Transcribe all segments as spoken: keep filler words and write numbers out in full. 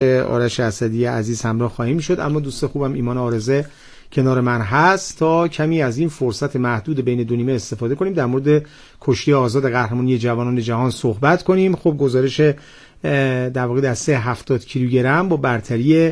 آرش اسدی عزیز همراه خواهیم شد، اما دوست خوبم ایمان عارضه کنار من هست تا کمی از این فرصت محدود بین دو نیمه استفاده کنیم، در مورد کشتی آزاد قهرمانی جوانان جهان صحبت کنیم. خب گزارش در واقع دسته هفتاد کیلوگرم با برتری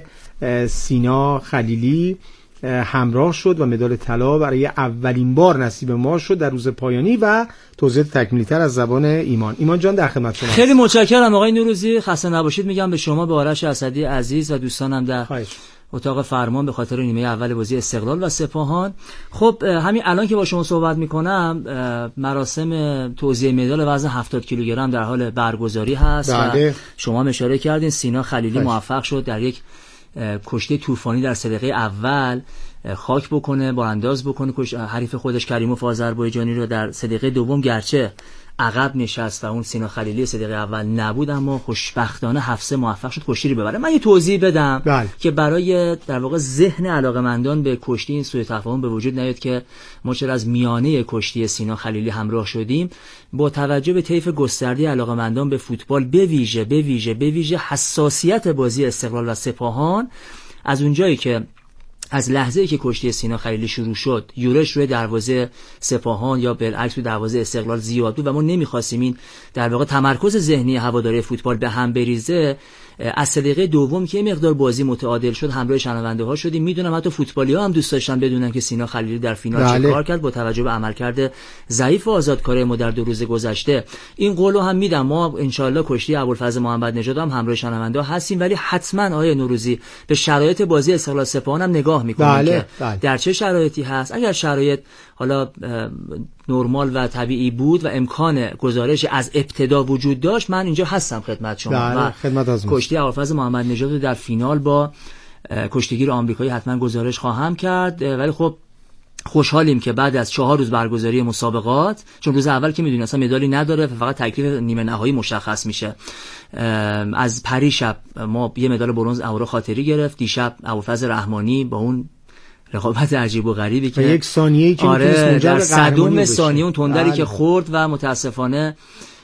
سینا خلیلی همراه شد و مدال طلا برای اولین بار نصیب ما شد در روز پایانی و توضیحات تکمیلی تر از زبان ایمان. ایمان جان در خدمت شما. خیلی متشکرم آقای نوروزی، خسته نباشید میگم به شما، به آرش اسدی عزیز و دوستانم در خواهش. اتاق فرمان به خاطر نیمه اول بازی استقلال و سپاهان. خب همین الان که با شما صحبت میکنم مراسم توزیع مدال وزن هفتاد کیلوگرم در حال برگزاری هست بله. و شما اشاره کردین سینا خلیلی خیش. موفق شد در یک کشتی طوفانی در سه دقیقه اول خاک بکنه، بارانداز بکنه حریف خودش کریموف آذربایجانی رو در سه دقیقه دوم، گرچه عقب نشست و اون سینا خلیلی سه دقیقه اول نبود، اما خوشبختانه حفصه موفق شد کشتی رو ببره. من یه توضیح بدم بله. که برای در واقع ذهن علاقه‌مندان به کشتی این سوء تفاهم به وجود نیاد که ما چرا از میانه کشتی سینا خلیلی همراه شدیم. با توجه به طیف گسترده علاقه‌مندان به فوتبال، به ویژه به ویژه به ویژه حساسیت بازی استقلال و سپاهان، از اونجایی که از لحظه‌ای که کشتی سینا خلیلی شروع شد یورش روی دروازه سپاهان یا بالعکس روی دروازه استقلال زیاد بود و ما نمی‌خواستیم این در واقع تمرکز ذهنی هواداری فوتبال به هم بریزه، از سه دقیقه دوم که مقدار بازی متعادل شد همراه شنونده‌ها شدیم. میدونم حتی فوتبالی‌ها هم دوست داشتن بدونن که سینا خلیلی در فینال بله. چه کار کرد با توجه به عملکرد ضعیف و آزادکاری ما در دو روز گذشته. این قولو هم میدم ما ان شاءالله کشتی ابوالفضل محمد نژاد هم همراه شنونده‌ها هستیم، ولی حتما آیه نوروزی به شرایط بازی استقلال سپاهان هم نگاه می‌کنیم بله. که بله. در چه شرایطی هست. اگر شرایط حالا نرمال و طبیعی بود و امکان گزارش از ابتدا وجود داشت، من اینجا هستم خدمت شما و خدمت کشتی ابوالفضل محمد نژاد رو در فینال با کشتیگیر آمریکایی حتما گزارش خواهم کرد. ولی خب خوشحالیم که بعد از چهار روز برگزاری مسابقات، چون روز اول که میدونید اصلا مدالی نداره، فقط تکلیف نیمه نهایی مشخص میشه، از پریشب ما یه مدال برنز اهورا خاطری گرفت، دیشب ابوالفضل رحمانی با اون رقابت عجیب و غریبی که یک ثانیه‌ای که آره در صدوم ثانیه اون تندری بله. که خورد و متاسفانه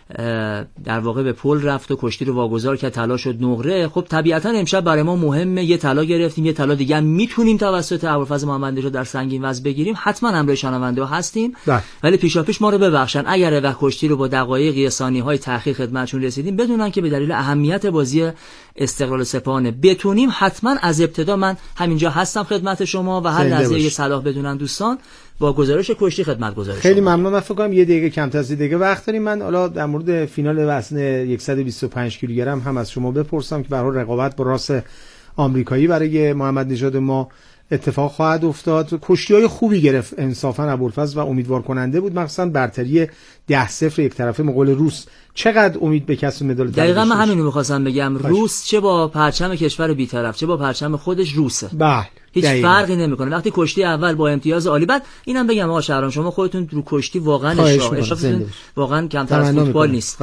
در واقع به پل رفت و کشتی رو واگذار کرد، طلا شد نقره. خب طبیعتا امشب برای ما مهمه، یه طلا گرفتیم، یه طلا دیگه هم میتونیم توسط ابوالفضل محمد نژاد در سنگین وزن بگیریم. حتما همراه شنونده هستیم ده. ولی پیشاپیش ما رو ببخشن اگر و کشتی رو با دقایق ثانیه‌های تأخیر خدمتشون رسیدیم، بدونن که به دلیل اهمیت بازی استقلال سپاهان بتونیم حتما از ابتدا من همینجا هستم خدمت شما و هر لحظه یه صلاح بدونن دوستان با گزارش کشتی خدمت گزارش. خیلی ممنون. من فکر کنم یه دقیقه کمتر از دیگه وقت داریم. من حالا در مورد فینال وزن صد و بیست و پنج کیلوگرم هم از شما بپرسم که به هر حال رقابت با راس آمریکایی برای محمد نژاد ما اتفاق خواهد افتاد. کشتی‌های خوبی گرفت انصافا ابوالفضل و امیدوار کننده بود، مخصوصا برتری ده صفر یک طرفه مقابل روس. چقدر امید به کسب مدال طلا؟ دقیقاً من همین رو می‌خواستم بگم. روس چه با پرچم کشور بی‌طرف چه با پرچم خودش روسه. بله. هیچ دقیقا. فرقی نمیکنه. وقتی کشتی اول با امتیاز عالی، بعد اینم بگم آقا شهرام شما خودتون رو کشتی واقعا اشراف واقعا کمتر از فوتبال نیست.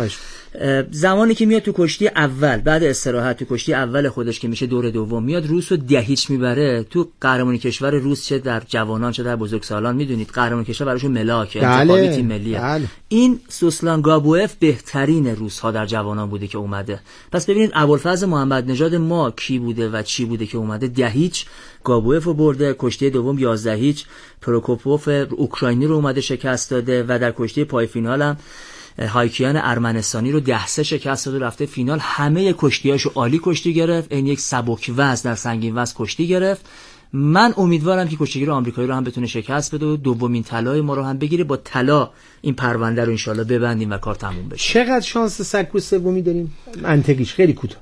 زمانی که میاد تو کشتی اول بعد استراحت تو کشتی اول خودش که میشه دور دوم میاد روس رو ده هیچ میبره، تو قهرمانی کشور روس چه در جوانان چه در بزرگسالان میدونید قهرمانی کشور براشون ملاکه، انتخابی تیم ملیه. بله. این سوسلان گابوئف بهترین روس ها در جوانان بوده که اومده. پس ببینید ابوالفضل محمد نژاد ما کی بوده و چی بوده که اومده، ده هیچ گابوئف رو برده، کشتی دوم یازده هیچ پروکوپوف اوکراینی رو اومده شکست داده و در کشتی پای فینال هم هایکیان ارمنستانی رو ده سه شکست داده، رفته فینال. همه کشتیاشو عالی کشتی گرفت، این یک سبک وزن در سنگین وزن کشتی گرفت. من امیدوارم که کشتیگیر آمریکایی رو هم بتونه شکست بده و دومین طلای ما رو هم بگیره. با طلا این پرونده رو انشالله ببندیم و کار تموم بشه. چقدر شانس سکو سومی داریم؟ منطقیش خیلی کوتاه.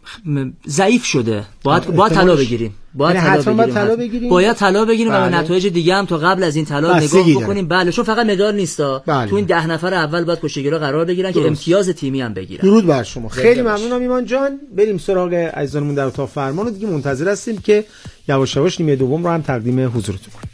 ضعیف شده. باید باید طلا بگیریم. باید طلا بگیریم. باید طلا بگیریم و به نتایج دیگه هم تا قبل از این طلا نگاه بکنیم. بله، چون فقط مدال نیستا. بله. تو این ده نفر اول باید کشتیگیرا قرار بگیرن درست. که امتیاز تیمی هم بگیرن. درود بر شما. خیلی ممنونم ایمان جان. بریم سراغ عزیزانمون در اتاق فرمان و دیگه منتظر هستیم که یواش یواش نیمه دوم رو هم تقدیم حضورتون کنیم.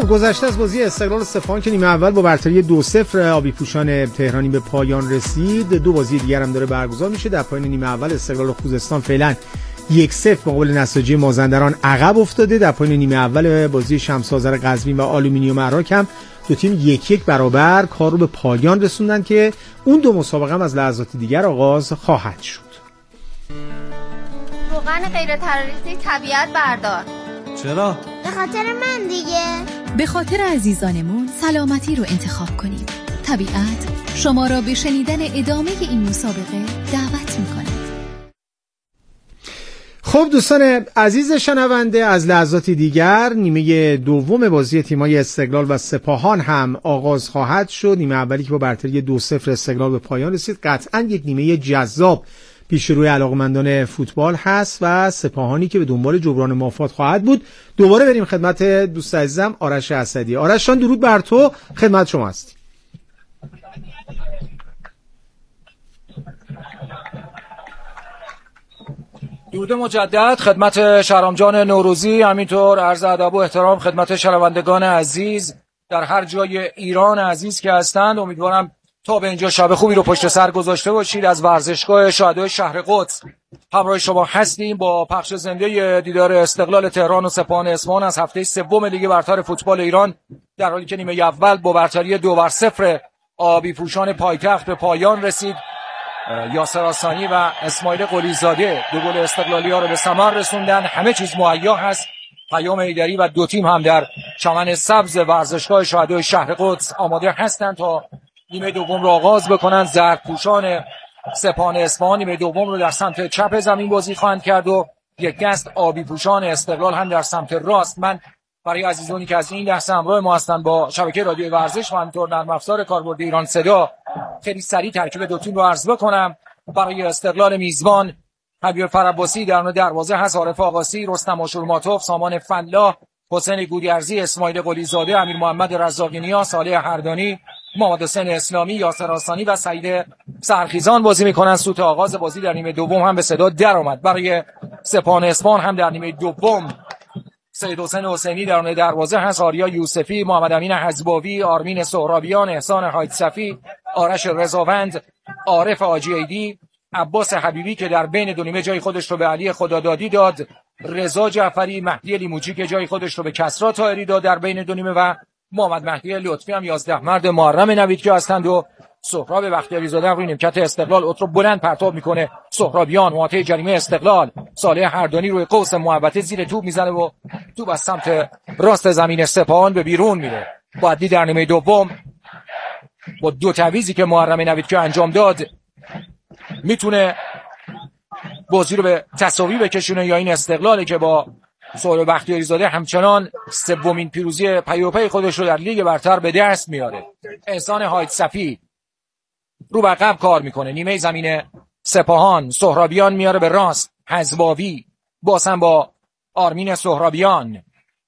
گذشته از بازی استقلال سپاهان که نیمه اول با برتری دو صفر آبی پوشان تهرانی به پایان رسید، دو بازی دیگر هم داره برگزار میشه. در پایان نیمه اول استقلال خوزستان فعلا یک صفر مقابل نساجی مازندران عقب افتاده. در پایان نیمه اول بازی شمس آذر قزوین و آلومینیوم عراق هم دو تیم یک یک برابر کار رو به پایان رسوندن که اون دو مسابقه هم از لحظات دیگر آغاز خواهد شد. روغن غیر تروریستی طبیعت بردار. چرا؟ به خاطر من دیگه. به خاطر عزیزانمون سلامتی رو انتخاب کنید. طبیعت شما را به شنیدن ادامه این مسابقه دعوت میکنه. خب دوستان عزیز شنونده، از لحظاتی دیگر نیمه دوم بازی تیمای استقلال و سپاهان هم آغاز خواهد شد. نیمه اولی که با برتری دو صفر استقلال به پایان رسید قطعاً یک نیمه جذاب پیش روی علاقمندان فوتبال هست و سپاهانی که به دنبال جبران مافات خواهد بود. دوباره بریم خدمت دوست عزیزم آرش اسدی. آرش جان درود بر تو، خدمت شما هستیم. درود مجدد خدمت شهرام جان نوروزی، همینطور عرض ادب و احترام خدمت شنوندگان عزیز در هر جای ایران عزیز که هستند. امیدوارم تا به اینجا شب خوبی رو پشت سر گذاشته باشید. از ورزشگاه شهدای شهر قدس همراه شما هستیم با پخش زنده دیدار استقلال تهران و سپاهان اصفهان از هفته سوم لیگ برتر فوتبال ایران، در حالی که نیمه اول با برتری دو بر صفر آبی پوشان پایتخت به پایان رسید. یاسر آسانی و اسماعیل قلیزاده دو گل استقلالی‌ها رو به ثمر رسوندن. همه چیز مهیا هست. پیام حیدری و دو تیم هم در چمن سبز ورزشگاه شهدای شهر قدس آماده هستند تا نیمه دوم رو آغاز بکنن. زردپوشان سپاهان اصفهان نیمه دوم رو در سمت چپ زمین بازی خواهند کرد و یک دست آبی پوشان استقلال هم در سمت راست. من برای عزیزانی که از این لحظه همراه ما هستن با شبکه رادیو ورزش و همینطور نرم افزار کاربرد ایران صدا، خیلی سریع ترکیب دو تیم رو عرض بکنم. برای استقلال میزبان حبیب فرعباسی درون دروازه هست، عارف آقاسی، رستم آشورماتوف، سامان فلاح، حسین گودرزی، اسماعیل قلیزاده، امیر محمد رزاق‌نیا، صالح هردانی، محمد حسین اسلامی، یاسر آسانی و سعید سرخیزان بازی میکنن. سوت آغاز بازی در نیمه دوم هم به صدا در آمد. برای سپاهان اصفهان هم در نیمه دوم سید حسین حسینی درون دروازه هست، آریا یوسفی، محمد امین حزباوی، آرمین سهرابیان، احسان حایدصفی، آرش رضاوند، عارف حاجی ایدی، عباس حبیبی که در بین دو نیمه جای خودش رو به علی خدادادی داد، رضا جعفری، مهدی لیموچی که جای خودش رو به کسرا طاهری داد در بین دو نیمه و محمد مهدی لطفی هم یازده مرد محرم نوید که هستند و سهراب بختیاری زاده روی نیمکت استقلال اترو بلند پرتاب میکنه. سهرابیان محاطه جریمه استقلال، صالح هردانی روی قوس محوطه زیر توپ میزنه و توپ از سمت راست زمین سپاهان به بیرون میره. بعدی در نیمه دوم با دو تعویضی که محرم نوید که انجام داد میتونه بازی رو به تساوی بکشونه یا این استقلالی که با سهراب بختیاری زاده همچنان سومین پیروزی پیوپی خودش رو در لیگ برتر به دست میاره. احسان حایدصفی رو به عقب کار میکنه. نیمه زمین سپاهان سهرابیان میاره به راست، حزباوی بازم با آرمین سهرابیان،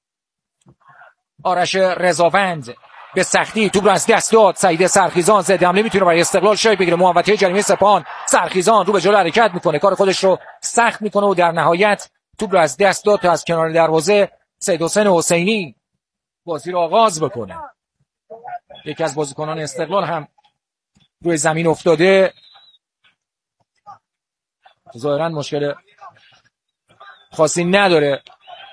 آرش رضاوند به سختی توپ رو از دست داد. سعید سرخیزان زد حمله میتونه برای استقلال شای بگیره. محوطه جریمه سپاهان، سرخیزان رو به جلو حرکت میکنه، کار خودش رو سخت میکنه و در نهایت توپ رو از دست داد تا از کنار دروازه سید حسین حسینی بازی رو آغاز بکنه. یکی از بازیکنان استقلال هم روی زمین افتاده، ظاهرا مشکل خاصی نداره.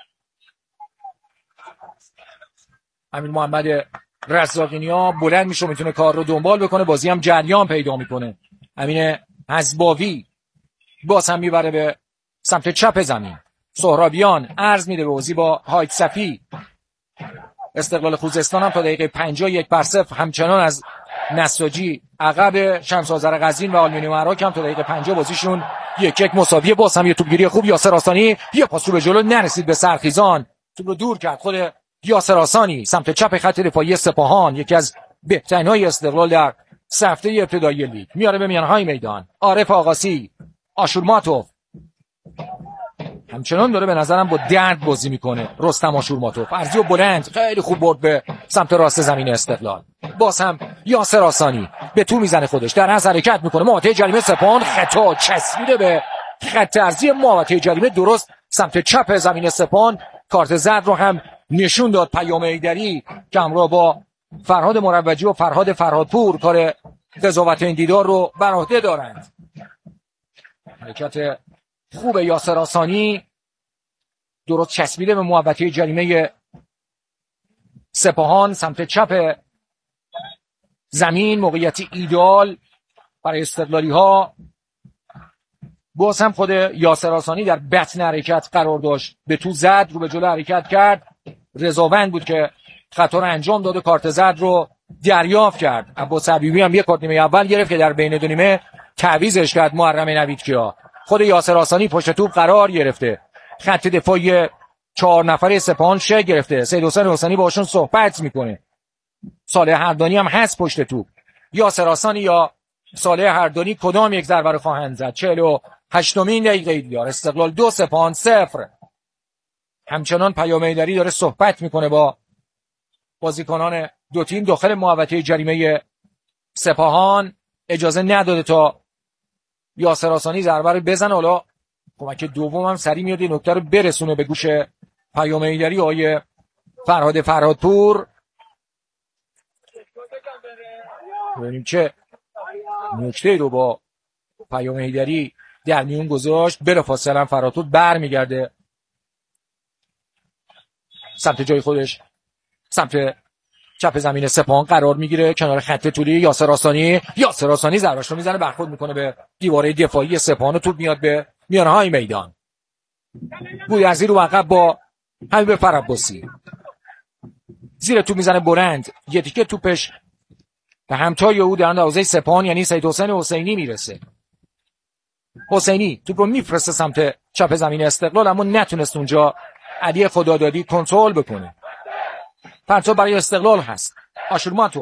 امیر محمد رزاقینیا بلند میشه، میتونه کار رو دنبال بکنه، بازی هم جریان پیدا میکنه. امین حزباوی باز هم میبره به سمت چپ زمین. سهرابیان عرض میده به بازی با حایدصفی. استقلال خوزستان هم تا دقیقه پنجاه یک بر صفر همچنان از نساجی عقب. شمس آذر قزوین و آلومینیوم عراق هم تا دقیقه پنجاه بازیشون یک یک مساویه. باز هم یه توپگیری خوب یاسر آسانی، یه پاس رو به جلو نرسید به سرخیزان، توپ رو دور کرد خود یاسر آسانی سمت چپ خط دفاعی سپاهان. یکی از بهترین‌های استقلال در سه هفته ابتدایی لیگ میاره به میانهای میدان. عارف آقاسی، آشورماتوف همچنان داره به نظرم با درد بازی میکنه. رستم آشورماتوف ارزی و بلند خیلی خوب برد به سمت راست زمین استقلال. باز هم یاسر آسانی به تو میزنه، خودش در از حرکت میکنه. محوطه جریمه سپاهان خطا چسبیده به خط ارزی محوطه جریمه درست سمت چپ زمین سپاهان. کارت زرد رو هم نشون داد پیام حیدری که همراه با فرهاد مروجی و فرهاد فرهادپور کار قضاوت این دیدار رو بر عهده دارند. حرکت خوب یاسر آسانی درست چسبیده به محوطه جریمه سپاهان سمت چپ زمین، موقعیتی ایدئال برای استقلالی ها. باز هم خود یاسر آسانی در بطن حرکت قرار داشت، به تو زد، رو به جلو حرکت کرد. رضاوند بود که خطا رو انجام داد و کارت زرد رو دریافت کرد. عباس حبیبی هم یک کارت نیمه اول گرفت که در بین دو نیمه تعویضش کرد محرم نویدکیا. خود یاسر آسانی پشت توپ قرار گرفته، خط دفاعی چهار نفره سپاهان شکل گرفته. سید حسین حسینی باشون صحبت میکنه. صالح هردانی هم هست پشت توپ. یاسر آسانی یا صالح هردانی کدام یک ضربه رو خواهند زد؟ چهل و هشتمین دقیقه دیدار. استقلال دو سپاهان صفر. همچنان پیام حیدری داره صحبت میکنه با بازیکنان دو تیم داخل محوطه جریمه سپاهان. اجازه نداده تا یاسر آسانی ضربه رو بزنه. حالا کمک دوم هم سری میاد این نکته رو برسونه به گوش پیام حیدری آقای فرهاد فرهادپور. ببینیم چه نکته رو با پیام حیدری در میون گذاشت. بلافاصله فرهادپور برمیگرده سمت جای خودش، سمت چپ زمین سپاهان قرار میگیره کنار خط طولی. یاسر آسانی یاسر آسانی ضربه‌اش رو میزنه، برخورد میکنه به دیواره دفاعی سپاهان و توپ میاد به میانه های میدان. گودرزی رو عقب با حبیب فرعباسی، زیر توپ میزنه بلند، یه تیکه توپش به همتای او در اندازه سپاهان یعنی سید حسین حسینی میرسه. حسینی توپ رو میفرسته سمت چپ زمین استقلال، اما نتونست اونجا علی خدادادی کنترل بکنه. پرتاب برای استقلال هست. آشورماتو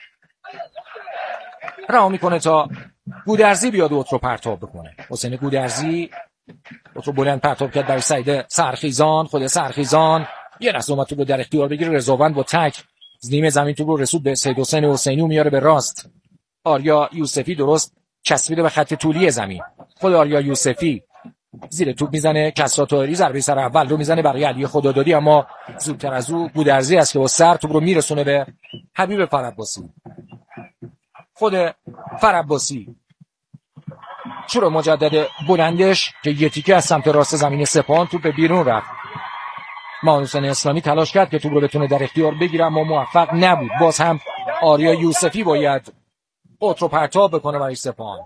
رها میکنه تا گودرزی بیاد اوت رو پرتاب بکنه. حسین گودرزی اوت رو بلند پرتاب کرد برای سعید سرخیزان. خود سرخیزان یه لحظه اومد تو رو در اختیار بگیره. رضاوند با تک نیمه زمین تو رو رسود به سید حسین حسینی و میاره به راست. آریا یوسفی درست چسبیده به خط طولی زمین. خود آریا یوسفی زیر توپ میزنه. کسرا طاهری ضربه سر اول رو میزنه برای علی خدادادی، اما زودتر از او گودرزی است که با سر توپ رو میرسونه به حبیب فرعباسی. خود فرعباسی شروع مجدد بلندش که یه تیکه از سمت راست زمین سپاهان توپ به بیرون رفت. مانوسن اسلامی تلاش کرد که توپ رو بتونه در اختیار بگیره اما موفق نبود. باز هم آریا یوسفی باید اوت رو پرتاب بکنه برای سپاهان.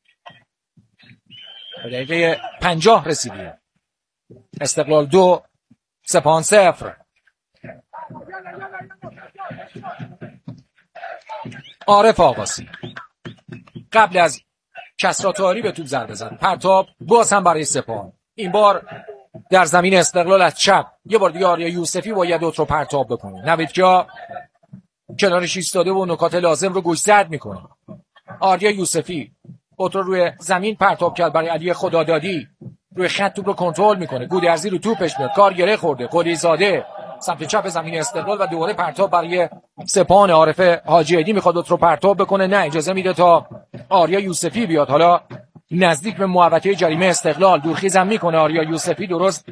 به دقیقه پنجاه رسیدیم. استقلال دو سپاهان صفر. عارف آقاسی قبل از کسرا طاهری به توپ ضربه زد. پرتاب باز هم برای سپاهان، این بار در زمین استقلال از چپ. یه بار دیگه آریا یوسفی باید اوت رو پرتاب بکنه. نویدکیا کنارش ایستاده و نکات لازم رو گوشزد میکنه. آریا یوسفی اوت رو روی زمین پرتاب کرد برای علی خدادادی. روی خط توپ رو کنترل میکنه. گودرزی رو توپش میاد، کار گره خورده. قلی زاده سمت چپ زمین استقلال و دوباره پرتاب برای سپاهان. عارف حاجی عیدی میخواد اوت رو پرتاب بکنه، نه اجازه میده تا آریا یوسفی بیاد. حالا نزدیک به محوطه جریمه استقلال دورخیزم میکنه آریا یوسفی، درست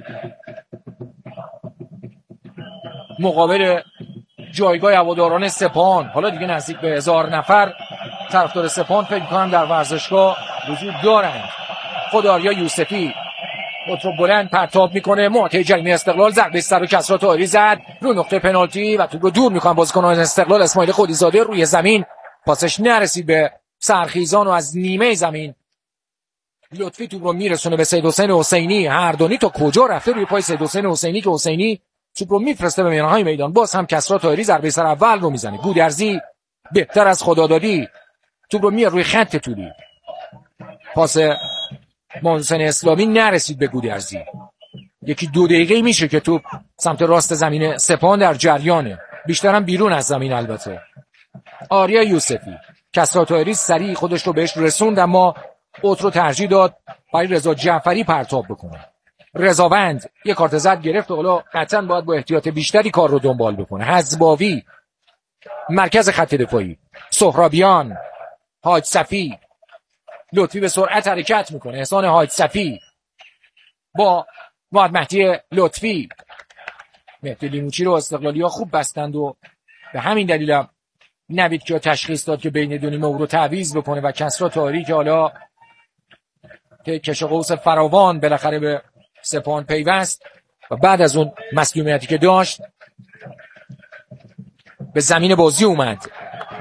مقابل جایگاه هواداران سپاهان. حالا دیگه نزدیک به هزار نفر طرفدار سپاهان فکر می‌کنم در ورزشگاه وجود دارند. خود آریا یوسفی اوت رو بلند پرتاب میکنه. محوطه جریمه استقلال ضربه سر و کسرا طاهری زد رو نقطه پنالتی و توپ رو دور میکنن بازیکنان استقلال. اسماعیل خلیزاده روی زمین، پاسش نرسید به سرخیزان و از نیمه زمین لطفی توپ رو میرسونه به سید حسین حسینی. هردانی تا کجا رفته روی پای سید حسین حسینی که حسینی توپ رو میفرسته به میانهای میدان. باز هم کسرا طاهری ضربه سر اول رو میزنه. گودرزی بهتر از خدادادی توپ رو میاره روی خط طولی. پاس مانوسن اسلامی نرسید به گودرزی. یکی دو دقیقه میشه که توپ سمت راست زمین سپاهان در جریانه، بیشتر هم بیرون از زمین. البته آریا یوسفی، کسرا طاهری سریع خودش رو بهش رسوند اما اوت رو ترجیح داد برای رضا جعفری پرتاب بکنه. رضاوند یک کارت زرد گرفت و حالا قطعا باید با احتیاط بیشتری کار رو دنبال بکنه. حزباوی مرکز خط دفاعی، سهرابیان، حاج صفی. لطفی به سرعت حرکت میکنه. احسان حاج صفی با محمد مهدی لطفی. مهدی لیموچی رو استقلالی‌ها خوب بستند و به همین دلیل هم نوید که تشخیص داد که بین دو نیمه او رو تعویض بکنه و کسری طاهری که حالا که کش قوس فراوان بالاخره به سپاهان پیوست و بعد از اون مسئولیتی که داشت به زمین بازی اومد.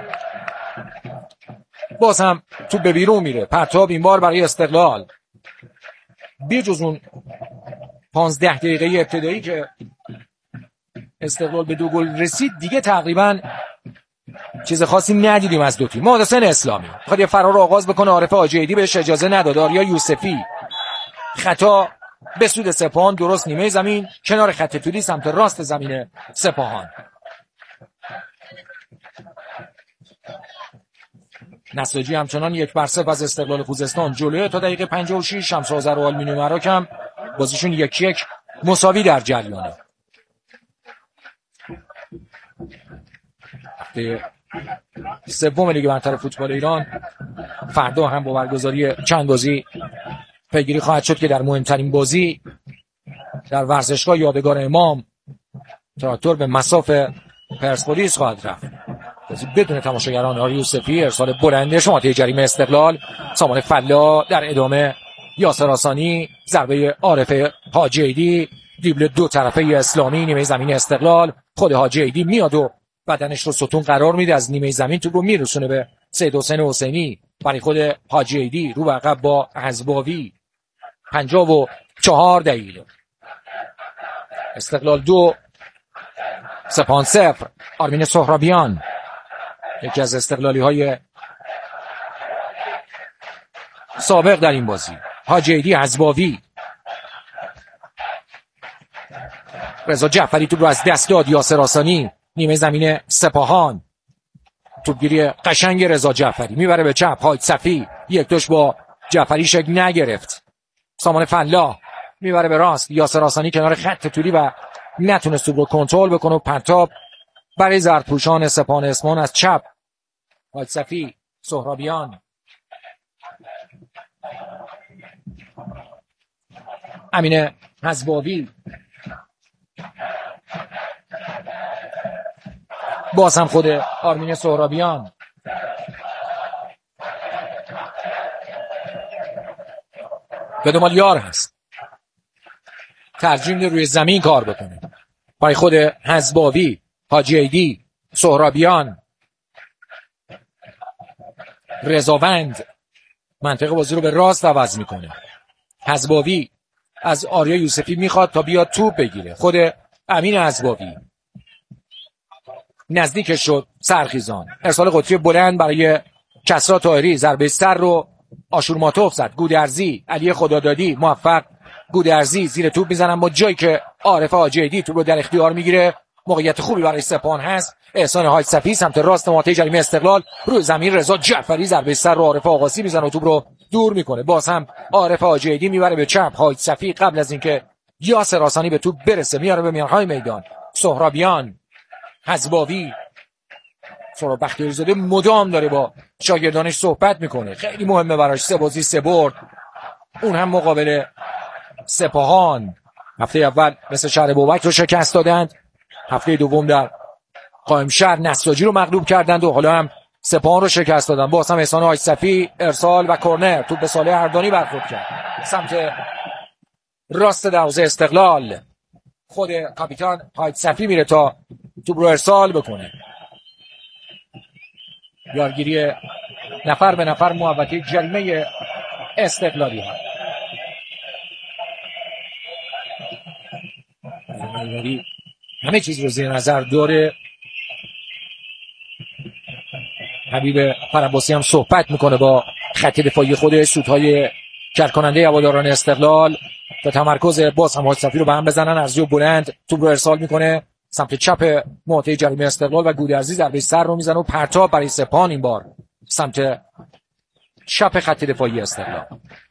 باز هم تو به بیرون میره. پرتاب این بار برای استقلال بیجز اون پانزده دقیقه ابتدایی که استقلال به دو گل رسید دیگه تقریبا چیز خاصی ندیدیم از دو تیم. محسن اسلامی خود یه فرار رو آغاز بکنه، عارف حاجی‌عیدی بهش اجازه نداد. آریا یوسفی خطا به سود سپاهان، درست نیمه زمین کنار خط توری سمت راست زمین سپاهان. نساجی همچنان یک بر صفر از استقلال خوزستان جلوی تا دقیقه پنجاه و شش. شمس آذر و آلومینیوم مراکم بازیشون یک یک مساوی در جریانه. هفته سوم لیگ برتر فوتبال ایران فردا هم با برگزاری چند بازی پیگیری خواهد شد که در مهمترین بازی در ورزشگاه یادگار امام تراکتور به مصاف پرسپولیس خواهد رفت. بازی بدون تماشاگران. آریا یوسفی ارسال بلنده شماره جریمه استقلال. سامان فلا در ادامه یاسر آسانی، ضربه عارف حاجی‌عیدی، دریبل دو طرفه اسلامی نیمه زمین استقلال. خود حاجی‌عیدی میاد و بدنش رو ستون قرار میده، از نیمه زمین تو رو میرسونه به سید حسین حسینی. برای خود حاجی‌عیدی رو به عقب با حزباوی. پنجاه و چهار دقیقه استقلال دو سپاهان صفر. آرمین سهرابیان یکی از استقلالی های سابق در این بازی. حاجی‌عیدی، حزباوی، رضا جعفری تو رو از دست داد. یاسر آسانی نیمه زمین سپاهان. توپگیری قشنگ رضا جعفری میبره به چپ. حاج صفی یک دوش با جعفری شکل نگرفت. سامان فلاح میبره به راست. یاسر آسانی کنار خط توری و نتونست توپ رو کنترل بکنه و پرتاب برای زرتپوشان سپاهان اسمان از چپ. حاج صفی، سهرابیان، امین حزباوی، باز هم خود آرمین سهرابیان. به دنبال یار هست، ترجیح میده روی زمین کار بکنه. برای خود حزباوی، حاجی‌عیدی، سهرابیان، رضاوند منطقه بازی رو به راست عوض میکنه. حزباوی از آریا یوسفی میخواد تا بیاد توپ بگیره. خود امین حزباوی نزدیکش شد. سرخیزان ارسال قطری بلند برای کسری طاهری. ضربه سر رو آشورماتوف زد. گودرزی، علی خدادادی موفق گودرزی زیر توپ میزنن با جایی که عارف حاجی‌عیدی توپ رو در اختیار میگیره. موقعیت خوبی برای سپاهان هست. احسان حاج صفی سمت راست محوطه جریمه استقلال. روی زمین رضا جعفری ضربه سر رو عارف آقاسی میزنه و توپ رو دور میکنه. باز هم عارف حاجی‌عیدی میبره به چپ. حاج صفی قبل از اینکه یاسر آسانی به توپ برسه میاره به میانهای میدان. سهرابیان، حزباوی. سهراب بختیاری‌زاده مدام داره با شاگردانش صحبت میکنه، خیلی مهمه براش. سه بازی سه برد، اون هم مقابل سپاهان. هفته اول مثل شهر بابک رو شکست دادند، هفته دوم در قائم شهر نساجی رو مغلوب کردند و حالا هم سپاهان رو شکست دادن. باز هم احسان حاج صفی ارسال و کرنر. توپ به صالح اردانی برخورد کرد سمت راست دروازه استقلال. خود کاپیتان حاج صفی میره تا توپ رو ارسال بکنه. یارگیری نفر به نفر محوطه جریمه استقلالی ها. همه چیز رو زیر نظر داره. حبیب فرنباسی هم صحبت میکنه با خط دفاعی خود. سودهای کرکننده هواداران استقلال تا تمرکز باز هم حاج صفی رو به هم بزنن. ارزی و بلند توپ رو ارسال میکنه سمت چپ محوطه جریمه استقلال و گودرزی ضربه سر رو میزنه و پرتاب برای سپاهان این بار سمت چپ خط دفاعی استقلال.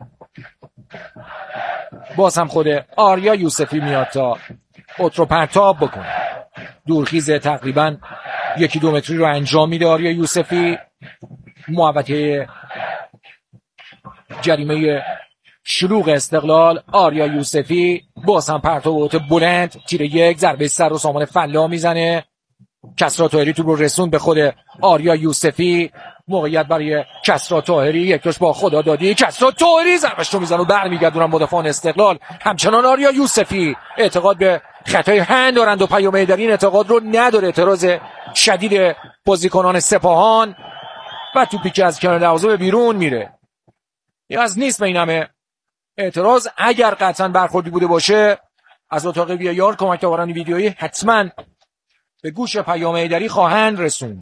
باز هم خود آریا یوسفی میاد تا اوت رو پرتاب بکنه. دورخیز تقریبا یکی دو متری رو انجام میده آریا یوسفی. محوطه جریمه شلوغ استقلال. آریا یوسفی باز هم پرتاب بلند، تیر یک، ضربه سر رو سامان فلا میزنه. کسری طاهری توپ رو رسوند به خود آریا یوسفی. موقعیت برای کسری طاهری، یکش با خدا دادی. کسری طاهری ضربش رو میزنه و برمیگردونن مدافعان استقلال. همچنان آریا یوسفی اعتقاد به خطای هند دارند و پیام حیدری این اعتقاد رو نداره. اعتراض شدید بازیکنان سپاهان و توپی که از کنار دروازه به بیرون میره. از نیست به این همه اعتراض. اگر قطعا برخوردی بوده باشه از اتاق وی آر کمک داوران ویدیویی حتما به گوش پیام حیدری خواهند رسوند.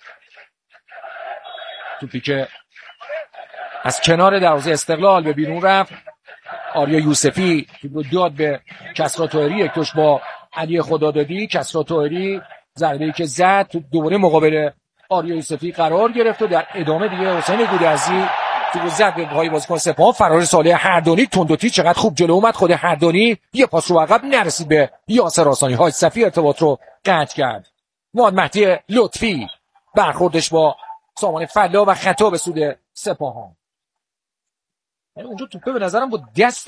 توپی که از کنار دروازه استقلال به بیرون رفت. آریا یوسفی توپ رو داد به کسری طاهری، یک توش با علی خدادادی. کسری طاهری ضربه‌ای که زد توپ دوباره مقابل آریا یوسفی قرار گرفت و در ادامه دیگه حسین گودرزی توپ زد به پای بازیکن سپاهان. فرار صالح هردانی تندوتی چقدر خوب جلو اومد. خود هردانی یه پاس رو عقب نرسید به یاسر آسانی. حاج صفی ارتباط رو قطع کرد. محمد مهدی لطفی برخوردش با سامان فلا و خطا به سود سپاهان. یعنی اونجا توپه به نظرم با دست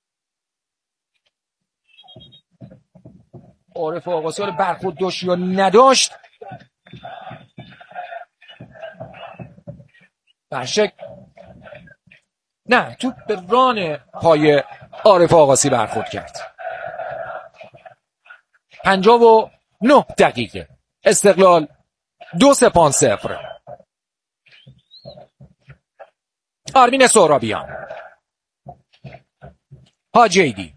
عارف آقاسی حال برخورد داشت یا نداشت برشک نه توپ به ران پای عارف آقاسی برخورد کرد. پنجاه و نه دقیقه استقلال دو سپاهان صفر. آرمین سهرابیان، حاجیدی،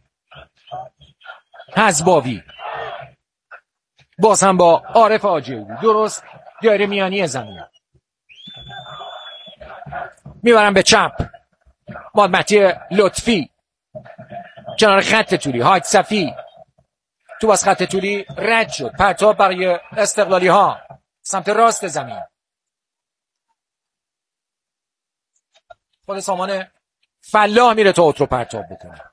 حزباوی، باز هم با عارف حاجیدی درست دایره میانی زمین میبرن به چپ. محمد مهدی لطفی کنار خط طولی. حاج صفی تو باز خط طولی رد شد. پرتاب برای استقلالی ها سمت راست زمین. خود سامان فلاح میره تا اوت رو پرتاب بکنه.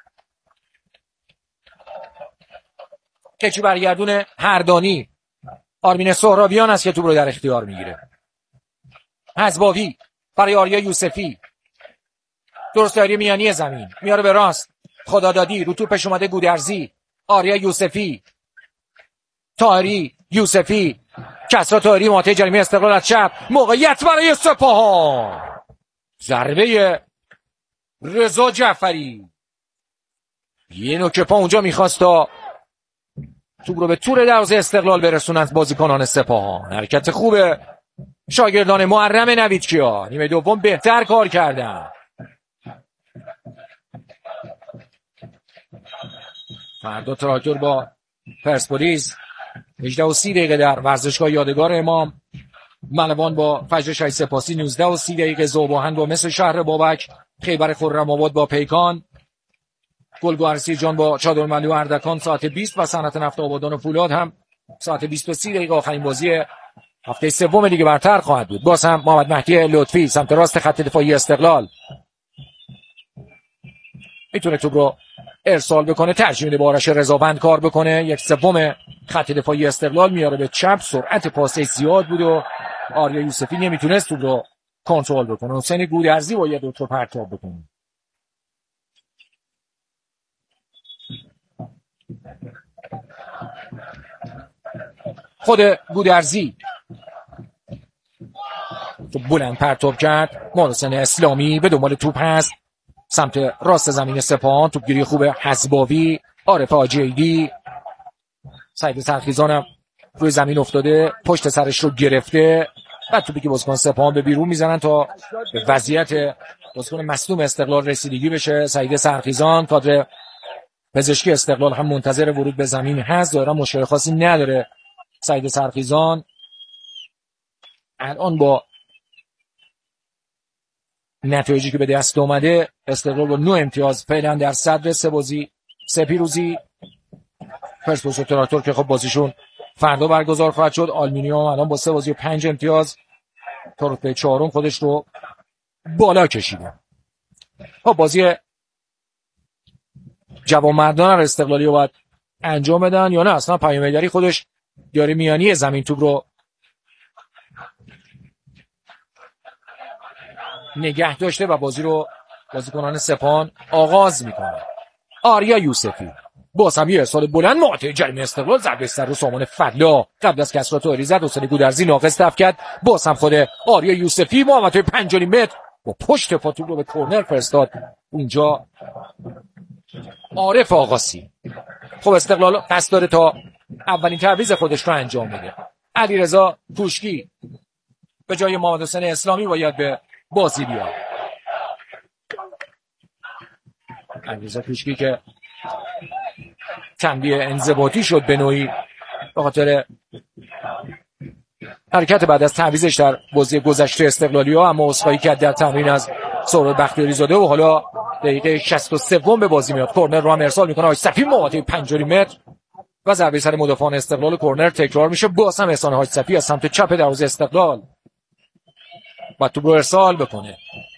کچی برگردون هردانی. آرمین سهرابیان است که توپ رو در اختیار میگیره. حزباوی برای آریا یوسفی درست دایره میانی زمین میاره به راست. خدادادی رو توپش اومده گودرزی. آریا یوسفی، طاهری، یوسفی، کسری طاهری مهاجم جریمه استقلال از چپ. موقعیت برای سپاهان. ضربه رضا جعفری. یه نوک پا اونجا میخواست تا توپ رو به تور دروازه استقلال برسونند بازیکنان سپاهان. حرکت خوبه شاگردان محرم نویدکیا. نیمه دوم بهتر کار کردن. فردا تراکتور با پرسپولیس. هجده و سی دقیقه در ورزشگاه یادگار امام. ملوان با فجر شهید سپاسی. نوزده و سی دقیقه ذوباهن با مصر شهر بابک. خیبر خرم‌آباد با پیکان. گلگهر سیرجان با چادرملو و اردکان ساعت بیست و صنعت نفت آبادان و فولاد هم ساعت بیست و سی دقیقه. آخرین بازی هفته سوم لیگ برتر خواهد بود. باز هم محمد مهدی لطفی سمت راست خط دفاعی استقلال میتونه توپ رو ارسال بکنه. ترجیح میده با آرش رضاوند کار بکنه. یک سوم خط دفاعی استقلال میاره به چپ. سرعت پاسش زیاد بود و آریا یوسفی نمیتونست توپ رو کنترل بکنه. حسین گودرزی باید دو تا پرتاب بکنه. خود گودرزی تو بلند پرتاب کرد. محسن اسلامی به دنبال توپ هست سمت راست زمین سپاهان. توپگیری خوب حزباوی. عارف حاجیدی سعید سرخیزانم روی زمین افتاده پشت سرش رو گرفته و توپی که بازیکن سپاهان به بیرون میزنن تا به وضعیت بازیکن مصدوم استقلال رسیدگی بشه. سعید سرخیزان کادر پزشکی استقلال هم منتظر ورود به زمین هست. ظاهرا مشکل خاصی نداره سعید سرخیزان. الان با نتایجی که به دست اومده استقلال با نه امتیاز فعلا در صدر. سه بازی سه پیروزی. پرسپولیس و تراکتور که خب بازیشون فردا برگزار خواهد شد. آلومینیوم الان با سه بازی و پنج امتیاز تا رتبه چهارم خودش رو بالا کشیده. خب بازی جوانمردان استقلالی رو باید انجام بدن یا نه اصلا پیام حیدری خودش داره میانی زمین توپ رو نگه داشته و بازی رو بازیکنان سپاهان آغاز میکنه. آریا یوسفی باز هم یه ارسال بلند محوطه جریمه استقلال، ضربه سر رو سامان فلا قبل از کسرا طاهری زد. حسین گودرزی ناقص دفع کرد. باز هم خود آریا یوسفی محوطه پنج متر با پشت پا توپ رو به کورنر فرستاد. اونجا عارف آقاسی. خب استقلال قصد داره تا اولین تعویض خودش رو انجام بده. علیرضا کوشکی به جای محمد حسین اسلامی باید به بازی بیاد. علیرضا کوشکی که تنبیه انضباطی شد به نوعی به خاطر حرکت بعد از تعویضش در بازی گذشته استقلالی‌ها، اما عذرخواهی کرد در تمرین از سهراب بختیاری زاده و حالا دقیقه شصت و سه به بازی میاد. کورنر رو هم ارسال میکنه آقای صفی محوطه پنج متر و ضربه سر مدافعان استقلال. کورنر تکرار میشه. باز هم احسان حاج صفی از سمت چپ دروازه استقلال و توپ رو ارسال بکنه.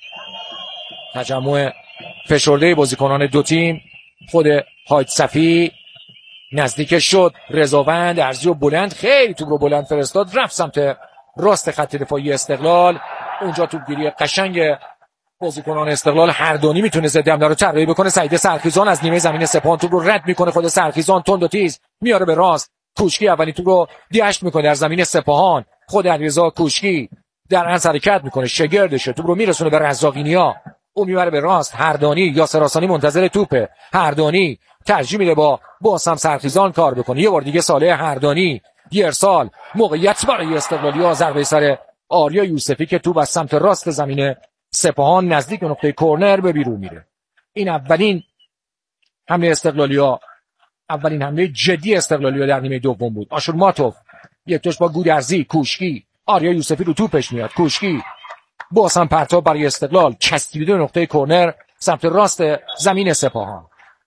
تجمع فشرده بازیکنان دو تیم. خود حاج صفی نزدیک شد. رضاوند ارزی و بلند خیلی توپ رو بلند فرستاد، رفت سمت راست خط دفاعی استقلال. اونجا توپگیری قشنگ بازیکنان استقلال. هردانی میتونه ضد حمله رو طراحی بکنه. سعید سرخیزان از نیمه زمین سپاهان توپ رو رد میکنه. خود سرخیزان تند و تیز میاره به راست. کوشکی اولین توپ رو دیشت میکنه در زمین سپاهان. خود علیرضا کوشکی در انس حرکت میکنه، شگردشه، توپ رو میرسونه به رزاقینیا، او میبره به راست. هردانی یاسر حسانی منتظر توپه. هردانی ترجیح میده با باسم سرخیزان کار بکنه. یه بار دیگه صالح هردانی، یه ارسال، موقعیت برای استقلالی‌ها. ضربه سر آریا یوسفی که توپ از سمت راست زمین سپاهان نزدیک به نقطه کورنر به بیرون میره. این اولین حمله استقلالی‌ها، اولین حمله جدی استقلالی‌ها در نیمه دوم بود. آشورماتوف یک توش با گودرزی، کوشکی، آریا یوسفی رو توپش میاد. کوشکی باز هم پرتاب برای استقلال، چسبیده نقطه کورنر سمت راست زمین سپاهان.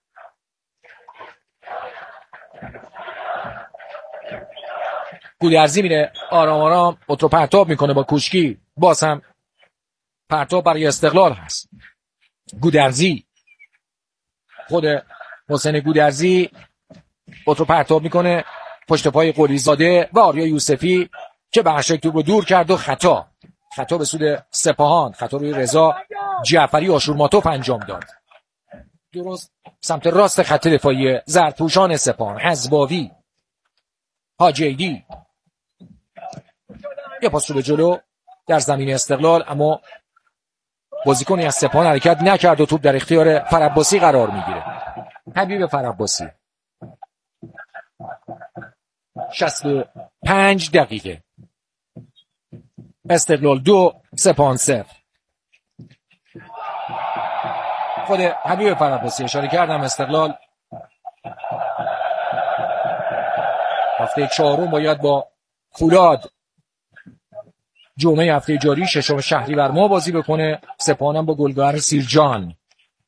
گودرزی میره آرام آرام رو پرتاب میکنه با کوشکی. باز هم پرتاب برای استقلال هست. گودرزی، خود حسین گودرزی رو پرتاب میکنه پشت پای قلیزاده و آریا یوسفی که به هشتگ توپ رو دور کرد و خطا خطا به سود سپاهان، خطا روی رضا جعفری آشورماتوف انجام داد. درست سمت راست خط دفاعی زرتپوشان سپاهان. حزباوی، حاجیدی، یه پاس رو به جلو در زمین استقلال، اما بازیکنی از سپاهان حرکت نکرد و توپ در اختیار فرعباسی قرار میگیره. حبیب فرعباسی. شصت و پنج دقیقه. استقلال دو، سپاهان صفر. خود حبیب فرعباسی اشاره کردم استقلال هفته چهارم باید با فولاد جمعه هفته جاری ششم شهریور ماه بازی بکنه. سپاهان با گلگهر سیرجان.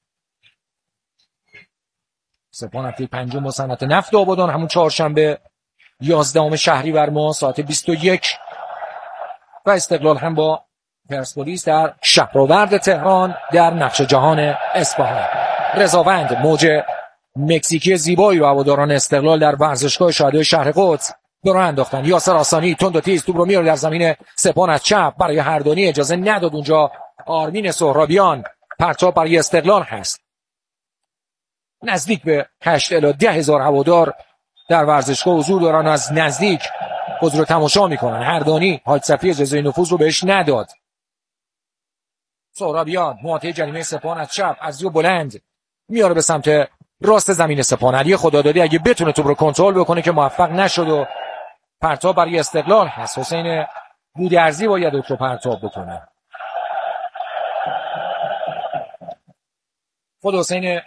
سپاهان هفته پنجم با صنعت نفت آبادان همون چهارشنبه یازدهم شهریور ماه ساعت بیست و یک و استقلال هم با پرسپولیس در شهرآورد تهران در نقش جهان اصفهان. رضاوند موج مکزیکی زیبایی رو هواداران استقلال در ورزشگاه شهدای شهر قدس به راه انداختن. یاسر حسانی تند و تیز توپ رو میاره در زمین سپاهان از چپ برای هردانی، اجازه نداد اونجا. آرمین سهرابیان. پرتاب برای استقلال هست. نزدیک به هشت الی ده هزار هوادار در ورزشگاه حضور دارن، از نزدیک خود رو تماشا میکنن. هردانی حاج صفی اجازه نفوذ رو بهش نداد. سهرابیان محوطه جریمه سپاهان از چپ از یو بلند میاره به سمت راست زمین سپاهان. علی خدادادی اگه بتونه توپ رو کنترل بکنه که موفق نشد و پرتاب برای استقلال هست. حسین گودرزی باید رو پرتاب بکنه. خود حسین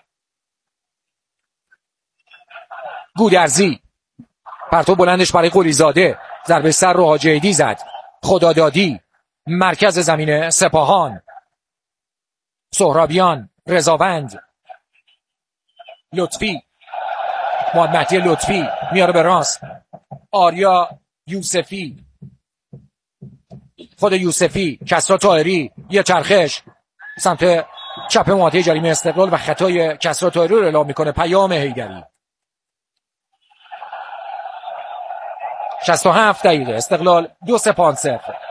گودرزی پرتاب بلندش برای قلیزاده، ضربه سر رو حاجیدی زد. خدادادی مرکز زمین سپاهان. سهرابیان، رضاوند، لطفی، محمد مهدی لطفی میاره به راست. آریا یوسفی، خود یوسفی، کسرا طاهری، یه چرخش سمت چپ محوطه جریمه استقلال و خطای کسرا طاهری رو اعلام میکنه پیام حیدری. شصت و هفت دقیقه. استقلال دو، سپاهان صفر.